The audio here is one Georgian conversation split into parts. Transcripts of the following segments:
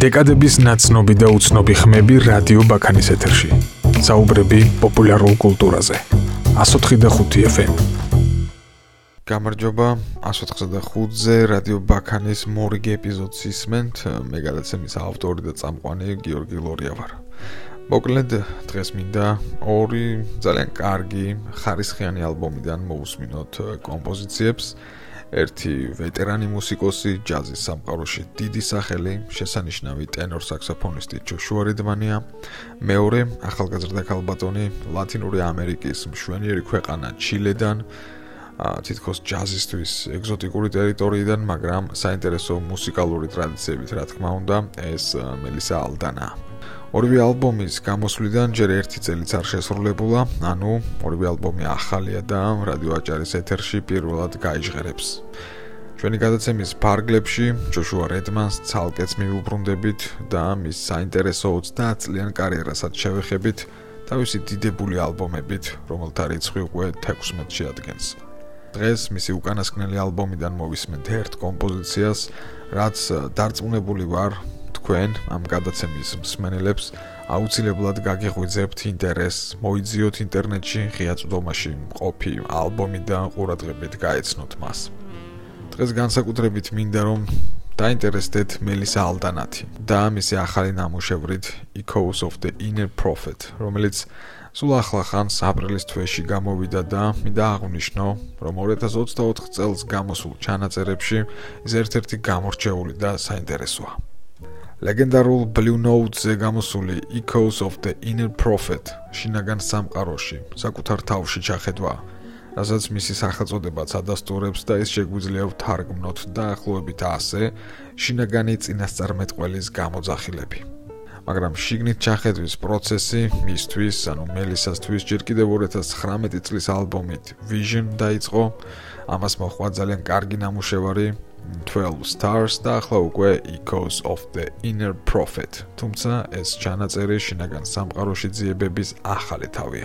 დეკადების ნაცნობი და უცნობი ხმები რადიო ბაქანის ეთერში. საუბრები პოპულარულ კულტურაზე. 104.5 FM. გამარჯობა, 104.5-ზე რადიო ბაქანის მორიგი ეპიზოდს ისმენთ. მე გადაცემის ავტორი და წამყვანი გიორგი ლორია ვარ. მოკლედ, დღეს მინდა ორი ძალიან კარგი, ხარისხიანი ალბომიდან მოусმინოთ კომპოზიციებს. ერთი ვეტერანი მუსიკოსი, ჯაზის სამყაროში დიდი სახელი, შესანიშნავი ტენორ საქსოფონისტი ჯოშუა რედმანია. მეორე, ახალგაზრდა ქალბატონი, ლათინური ამერიკის მშვენიერი ქვეყანა ჩილედან, თითქოს ჯაზისთვის ეგზოტიკური ტერიტორიიდან, მაგრამ საინტერესო მუსიკალური ტრადიციებით, რა თქმა უნდა, ეს მელისა ალდანა. ორივე ალბომის გამოსვლიდან ჯერ ერთი წელიც არ შესრულებულა, ანუ ორივე ალბომი ახალია და რადიო აჭარის ეთერში პირველად გაიჟღერებს. ჩვენი გადაცემის ფარგლებში ჯოშუა რედმანს ცალკეც მივუბრუნდებით და მის საინტერესო 30 წლიან კარიერასაც შევეხებით თავისი დიდებული ალბომებით, რომელთა რიცხვი უკვე 16-ში ადგენს. დღეს მისი უკანასკნელი ალბომიდან მოვისმენთ ერთ კომპოზიციას, რაც დარწმუნებული ვარ თქვენ ამ გადაცემის მსმენელებს აუცილებლად გაგიღვიძებთ ინტერესს, მოიძიოთ ინტერნეტში ღია წვდომაში მყოფი ალბომი და ყურადღებით გაეცნოთ მას. დღეს განსაკუთრებით მინდა რომ დაინტერესდეთ მელისა ალდანათი და მისი ახალი ნამუშევრით Echoes of the Inner Prophet, რომელიც სულ ახლა ხანს აპრილის თვეში გამოვიდა და მინდა აღვნიშნო, რომ 2024 წელს გამოსულ ჩანაწერებში ის ერთ-ერთი გამორჩეული და საინტერესოა. ლეგენდარულ Blue Note-ზე გამოსული Echoes of the Inner Prophet შინაგან სამყაროში საკუთარ თავში ჩახედვა, რასაც მისი სახელწოდებაც ადასტურებს და ეს შეგვიძლია ვთარგმნოთ დაახლოებით ასე, შინაგანი წინასწარმეტყველის გამოძახილები. მაგრამ შიგნით ჩახედვის პროცესი მისთვის, ანუ მელისასთვის ჯერ კიდევ 2019 წლის ალბომით Vision დაიწყო, ამას მოჰყვა ძალიან კარგი ნამუშევარი 12 Stars და ახლა უკვე Echoes of the Inner Prophet, თუმცა ეს ჩანაწერი შინაგან სამყაროში ძიებების ახალი თავია.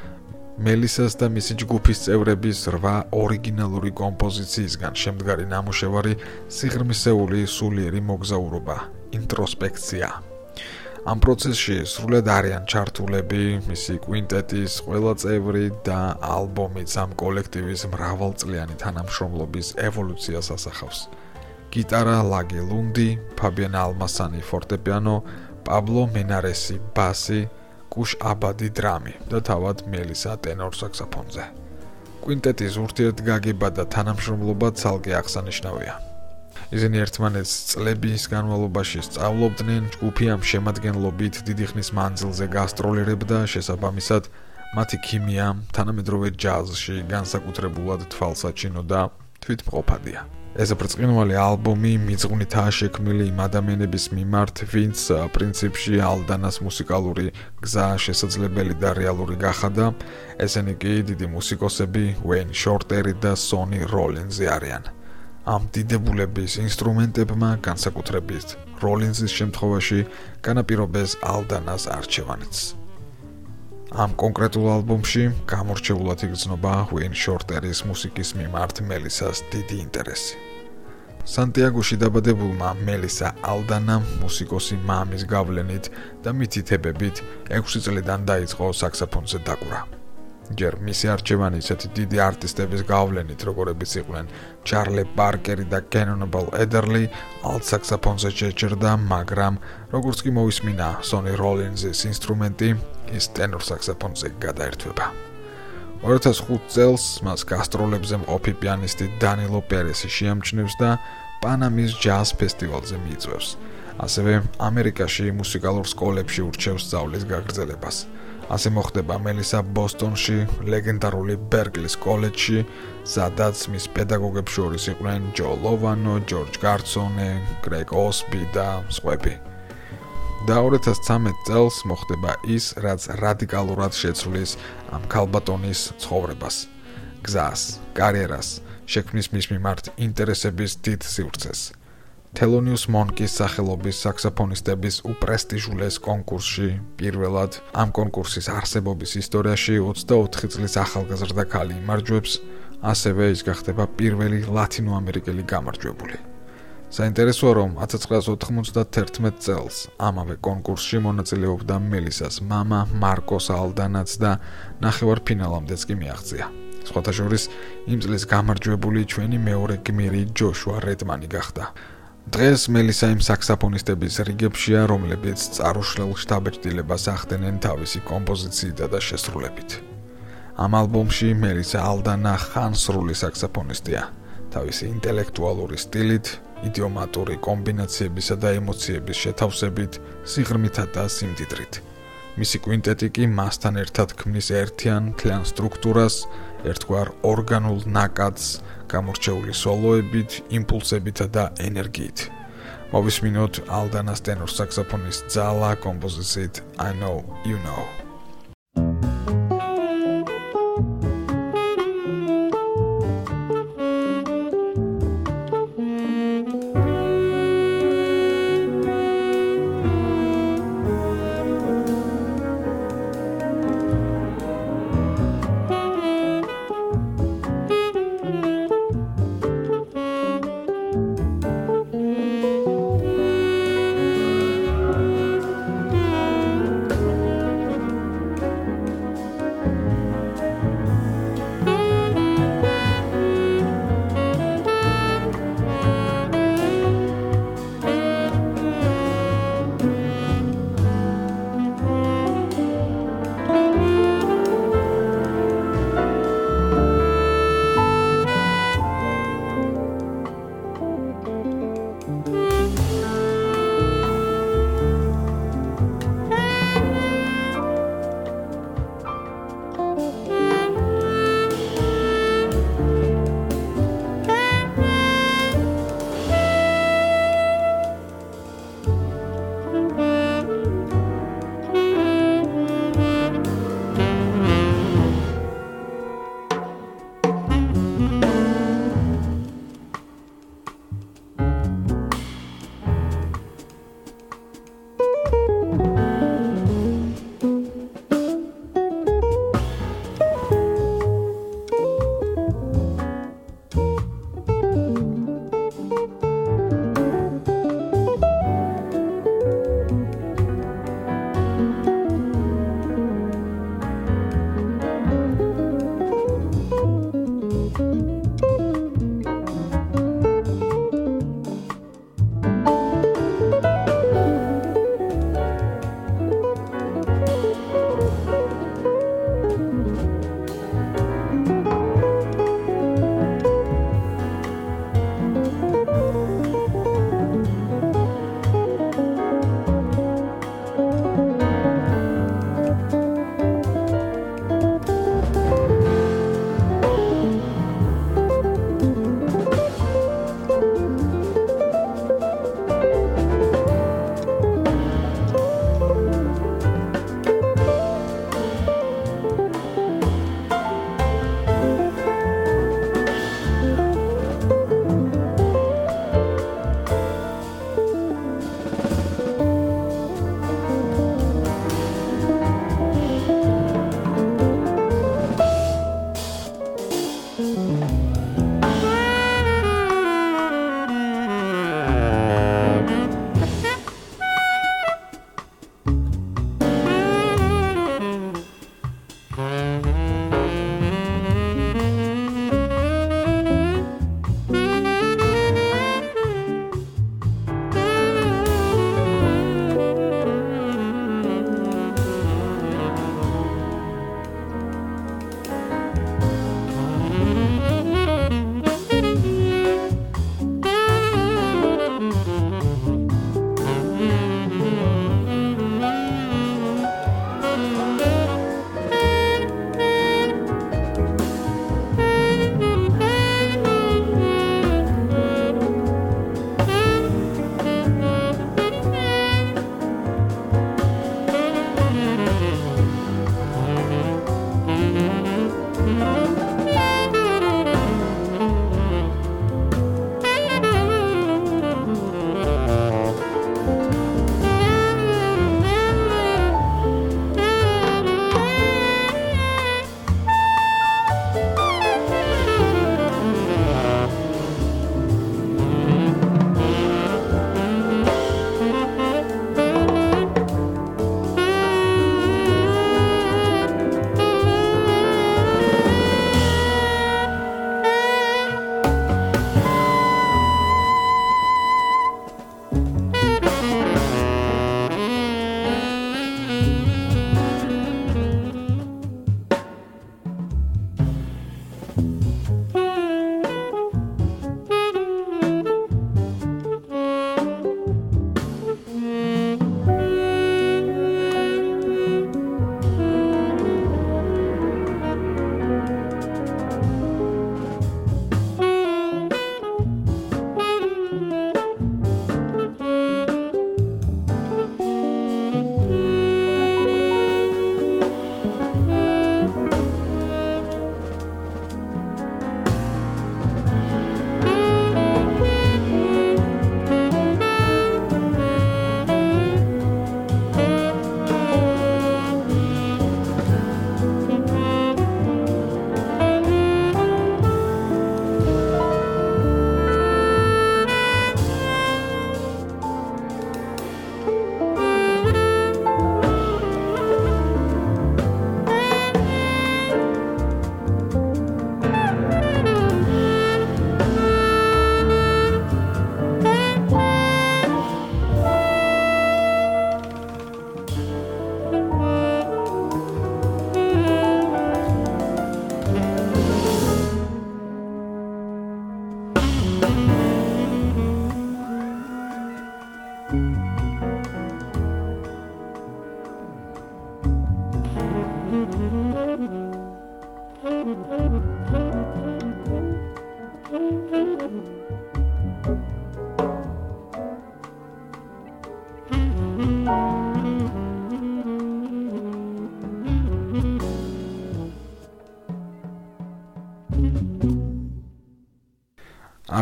მელისას და მისი ჯგუფის წევრების 8 ორიგინალური კომპოზიციისგან შემდგარი ნამუშევარი სიღრმისეული სულიერი მოგზაურობა, ინტროსპექცია. ამ პროცესში სრულად არიან ჩართულები მისი კვინტეტის ყველა წევრი და ალბომიც ამ კოლექტივის მრავალწლიანი თანამშრომლობის ევოლუციას ასახავს. გიტარა ლაგე ლუნდი, ფაბიან ალმასანი ფორტეპიანო, პაბლო მენარესი ბასი, კუშ აბადი დრამი და თავად მელისა ტენორ საქსოფონზე. კვინტეტის ურთიერთგაგება და თანამშრომლობა ცალკე აღსანიშნავია. ისინი ერთმანეთს წლების განმავლობაში სწავლობდნენ, ჯგუფი ამ შემადგენლობით დიდი ხნის მანძილზე გასტროლირებდა, შესაბამისად, მათი ქიმია თანამედროვე ჯაზში განსაკუთრებულად თვალსაჩინო და თვითმყოფადია. ეს ბრწყინვალე ალბომი მიძღვნითაა შექმნილი იმ ადამიანების მიმართ, ვინც პრინციპში ალდანას მუსიკალური გზა შესაძლებელი და რეალური გახადა, ესენი კი დიდი მუსიკოსები ვეინ შორტერი და სონი როლინზი არიან. ამ დიდებულების ინსტრუმენტებმა განსაკუთრებით როლინზის შემთხვევაში განაპირობეს ალდანას არჩევანიც. ამ კონკრეტულ ალბომში გამორჩეულად იგრძნობა ვეინ შორტერის მუსიკის მიმართ მელისას დიდი ინტერესი. სანტიაგოში დაბადებულმა მელისა ალდანამ მუსიკოსი მამის გავლენით და მითითებებით 6 წლიდან დაიწყო საქსოფონზე დაკვრა. ჯერ მისი არჩევანი ისეთი დიდი არტისტების გავლენით, როგორებიც იყვნენ ჩარლი პარკერი და კენონებელ ედერლი, ალტ საქსოფონზე შეჭრდა, მაგრამ როგორც კი მოვისმინა სონი როლინზის ინსტრუმენტი, ის ტენორ საქსოფონზე გადაერთვება. 2005 წელს მას გასტროლებზე მყოფი პიანისტი დანილო პერესი შეამჩნევს და პანამის ჯაზ ფესტივალზე მიიწვევს. ასევე ამერიკაში მუსიკალურ სკოლებში ურჩევს სწავლის გაგრძელებას. ასე მოხდება მელისა ბოსტონში, ლეგენდარული ბერკლის კოლეჯში, სადაც მის პედაგოგებს შორის იყვნენ ჯო ლოვანო, ჯორჯ გარცონე, გრეგ ოსბი და სხვები. და 2013 წელს მოხდება ის, რაც რადიკალურად შეცვლის ამ ქალბატონის ცხოვრებას, გზას, კარიერას, შექმნის მის მიმართ ინტერესების დიდ სივრცეს. თელონიუს მონკის სახელობის საქსოფონისტების უპრესტიჟულეს კონკურსში პირველად ამ კონკურსის არსებობის ისტორიაში 24 წლის ახალგაზრდა ქალი იმარჯვებს, ასევე ის გახდება პირველი ლათინოამერიკელი გამარჯვებული. საინტერესოა, რომ 1991 წელს ამავე კონკურსში მონაწილეობდა მელისას მამა მარკოს ალდანაც და ნახევარფინალამდეც კი მიაღწია. სხვათა შორის, იმ წლის გამარჯვებული ჩვენი მეორე გმირი ჯოშუა რედმანი გახდა. დღეს მელისა იმ საქსაფონისტების რიგებშია, რომლებიც წარუშლელ შთაბეჭდილებას ახდენენ თავისი კომპოზიციითა და შესრულებით. ამ ალბომში მელისა ალდანა ხანსრული საქსაფონისტია, თავისი ინტელექტუალური სტილით, იდიომატური კომბინაციებისა და ემოციების შეთავსებით, სიღრმითა და სიმდიდრით. მისი კვინტეტი კი მასთან ერთად ქმნის ერთიან მთლიან სტრუქტურას, ერთგვარ ორგანულ ნაკადს, გამორჩეული სოლოებით, იმპულსებითა და ენერგიით. მოვისმინოთ ალდანას ტენორ საქსაფონის ძალა კომპოზიციით I know you know.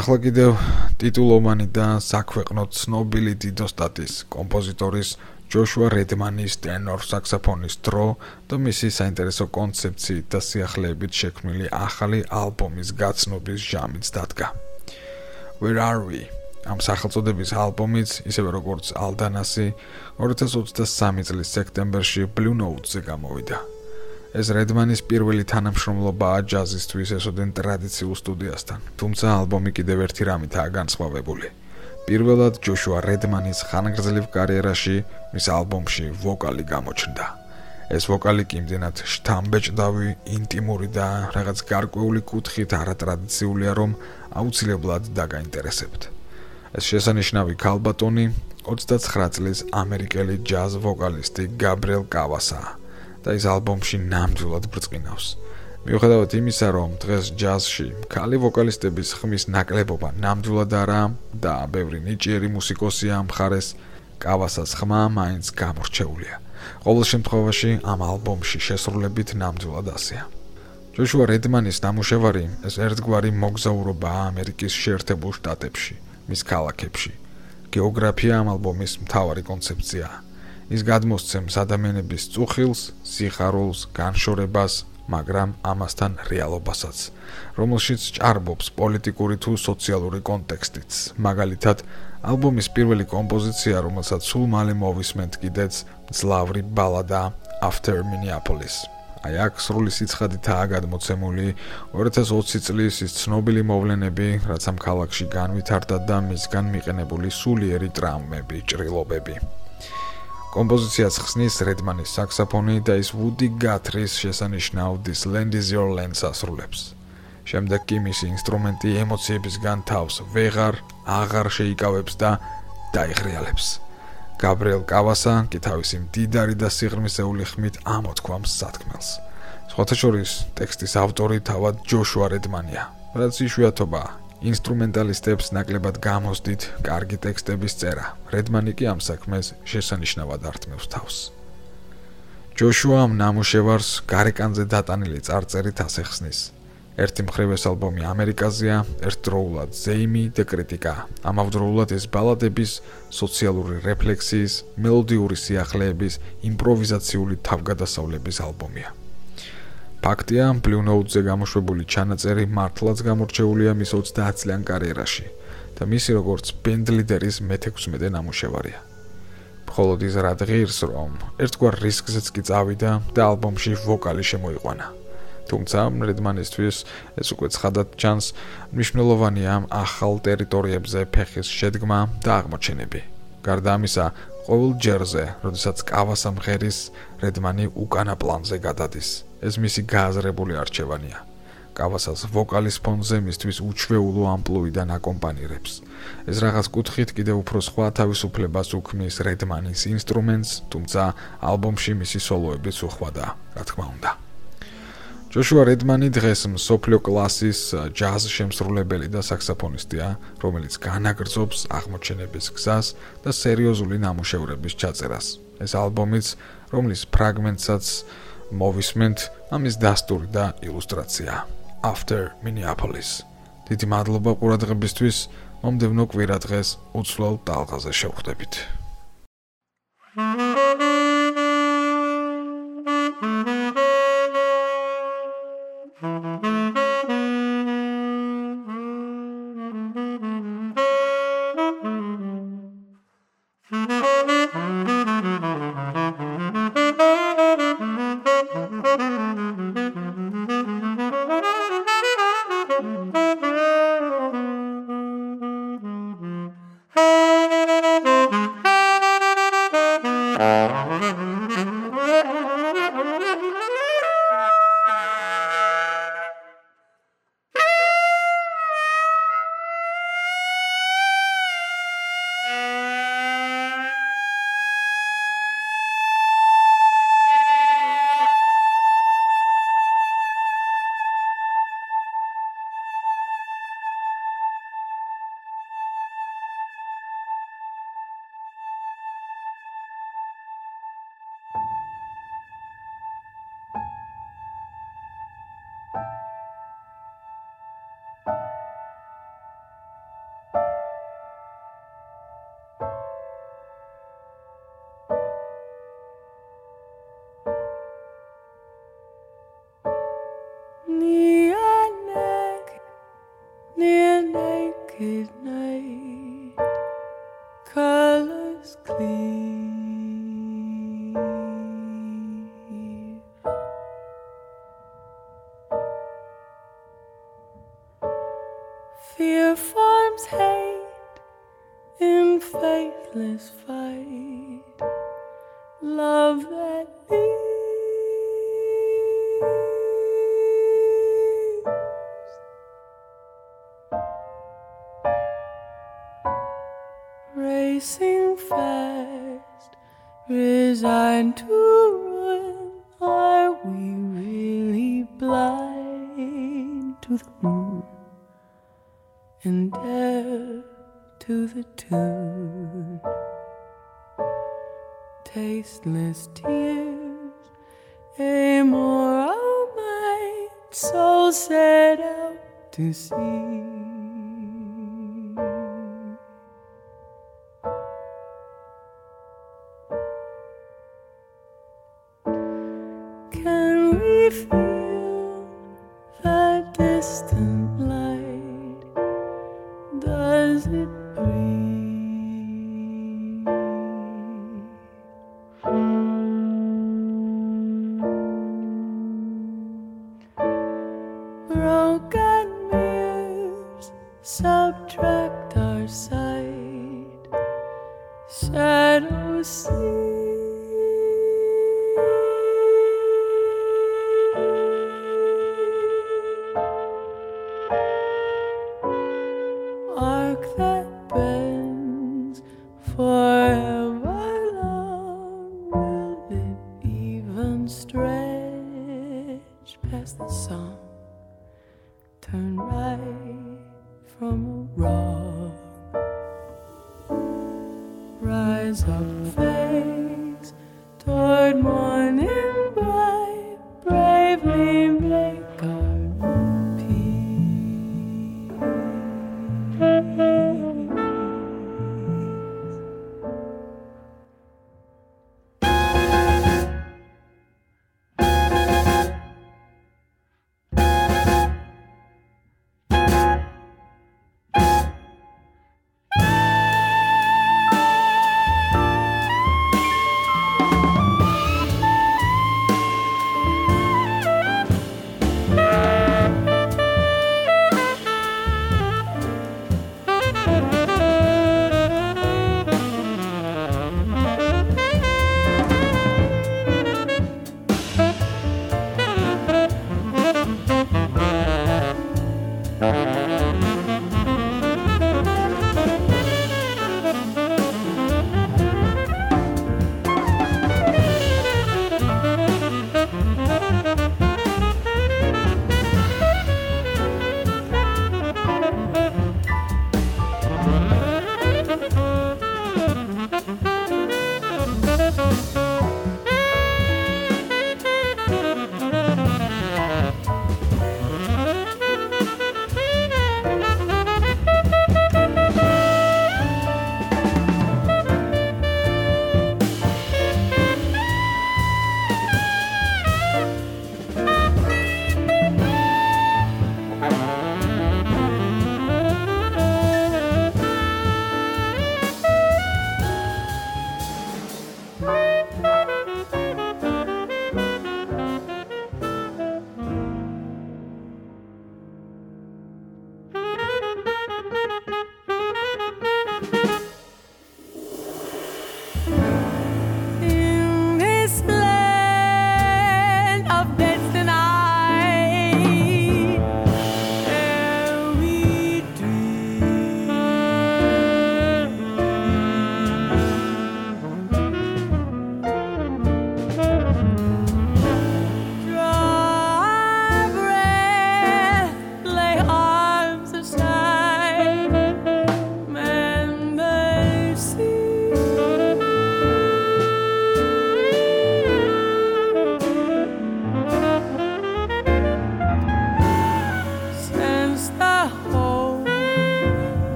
ახლა კიდევ ტიტულოვანი და საქვეყნო ცნობილი დიდოსტატის კომპოზიტორის ჯოშუა რედმანის ტენორ საქსოფონის დრო და მისი საინტერესო კონცეფციით და სიახლეებით შექმნილი ახალი ალბომის გაცნობის ჟამიც დადგა. Where Are We? ამ სახელწოდების ალბომიც, ისევე როგორც Aldanasi, 2023 წლის სექტემბერში Blue Note-ზე გამოვიდა. ეს რედმანის პირველი თანამშრომლობაა ჯაზისთვის ესოდენ ტრადიციულ სტუდიასთან, თუმცა ალბომი კიდევ ერთი რამითაა განსხვავებული. პირველად ჯოშუა რედმანის ხანგრძლივ კარიერაში მის ალბომში ვოკალი გამოჩნდა. ეს ვოკალი კი იმდენად შთამბეჭდავი, ინტიმური და რაღაც გარკვეული კუთხით არატრადიციულია, რომ აუცილებლად დაგაინტერესებთ. ეს შესანიშნავი ქალბატონი 29 წლის ამერიკელი ჯაზ ვოკალისტი გაბრიელ კავასაა და ის ალბომში ნამდვილად ბრწყინავს. მიუხედავად იმისა, რომ დღეს ჯაზში ქალი ვოკალისტების ხმის ნაკლებობა ნამდვილად არაა და ბევრი ნიჭიერი მუსიკოსია ამ მხარეს, კავასას ხმა მაინც გამორჩეულია. ყოველ შემთხვევაში ამ ალბომში შესრულებით ნამდვილად ასეა. ჯოშუა რედმანის ნამუშევარი ეს ერთგვარი მოგზაურობაა ამერიკის შეერთებულ შტატებში, მის ქალაქებში. გეოგრაფია ამ ალბომის მთავარი კონცეფციაა. ის გადმოსცემს ადამიანების წუხილს, სიხარულს, განშორებას, მაგრამ ამასთან რეალობასაც, რომელშიც ჭარბობს პოლიტიკური თუ სოციალური კონტექსტიც. მაგალითად, ალბომის პირველი კომპოზიცია, რომელსაც სულ მალე მოვისმენთ კიდეც, მძლავრი ბალადა After Minneapolis. აი აქ სრული სიცხადითაა გადმოცემული 2020 წლის ის ცნობილი მოვლენები, რაც ამ ქალაქში განვითარდა და მისგან მიყენებული სულიერი ტრამვები, ჭრილობები. კომპოზიციას ხსნის რედმანის საქსოფონი და ის ვუდი გათრის შესანიშნავ This Land Is Your Land-ს ასრულებს. შემდეგ კი მისი ინსტრუმენტი ემოციებისგან თავს აღარ შეიკავებს და დაიღრიალებს. გაბრიელ კავასა კი თავისი მდიდარი და სიღრმისეული ხმით ამოთქვამს სათქმელს. სხვათა შორის ტექსტის ავტორი თავად ჯოშუა რედმანია, რაც იშვიათობაა. ინსტრუმენტალისტებს ნაკლებად გამოსდით კარგი ტექსტების წერა. რედმანი კი ამ საქმეს შესანიშნავად ართმევს თავს. ჯოშუა ამ ნამუშევარს გარეკანზე დატანილი წარწერით ასე ხსნის. ერთი მხრივ ეს ალბომი ამერიკაზეა, ერთდროულად ზეიმი და კრიტიკა. ამავდროულად ეს ბალადების, სოციალური რეფლექსიის, მელოდიური სიახლეების, იმპროვიზაციული თავგადასავლების ალბომია. ფაქტია, Blue Note-ზე გამოშვებული ჩანაწერი მართლაც გამორჩეულია მის 30 წლიან კარიერაში და მისი როგორც ბენდ ლიდერის მე-16 ნამუშევარია. მხოლოდ ის რა ღირს, რომ ერთგვარ რისკზეც კი წავიდა და ალბომში ვოკალი შემოიყვანა. თუმცა რედმანისთვის ეს უკვე ცხადად ჩანს, მნიშვნელოვანია ახალ ტერიტორიებზე ფეხის შედგმა და აღმოჩენები. გარდა ამისა, ყოველ ჯერზე, როდესაც კავასა მღერის, რედმანი უკანა პლანზე გადადის. ეს მისი გააზრებული არჩევანია. კავასას ვოკალის ფონზე მისთვის უჩვეულო ამპლუიდან აკომპანირებს. ეს რაღაც კუთხით კიდევ უფრო სხვა თავისუფლებას უქმნის რედმანის ინსტრუმენტს, თუმცა ალბომში მისი სოლოებიც უხვადაა, რა თქმა უნდა. ჯოშუა რედმანი დღეს მსოფლიო კლასის ჯაზ შემსრულებელი და საქსოფონისტია, რომელიც განაგრძობს აღმოჩენების გზას და სერიოზული ნამუშევრების ჩაწერას. ეს ალბომიც, რომლის ფრაგმენტსაც მოვისმენთ, ამის დასტური და ილუსტრაცია. After Minneapolis. დიდი მადლობა ყურადღებისთვის. მომდევნო კვირა დღეს უცვლელ ტალღაზე შევხვდებით. in faithless fight, love that leaves racing fast, resigned to ruin. Are we really blind to the moon and deaf to the tune? Tasteless tears, amoral mind, so set out to sea. Can we feel the distant light? Does it breathe? Broken mirrors subtract our sight. Shadows see. Arc that bends forever long. Will it even stretch past the song? Turn right from a wrong. Rise up, face toward morning bright. Bravely make our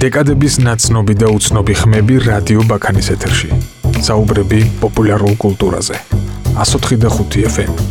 დეკადების ნაცნობი და უცნობი ხმები რადიო ბაქანის ეთერში. საუბრები პოპულარულ კულტურაზე. 104.5 FM.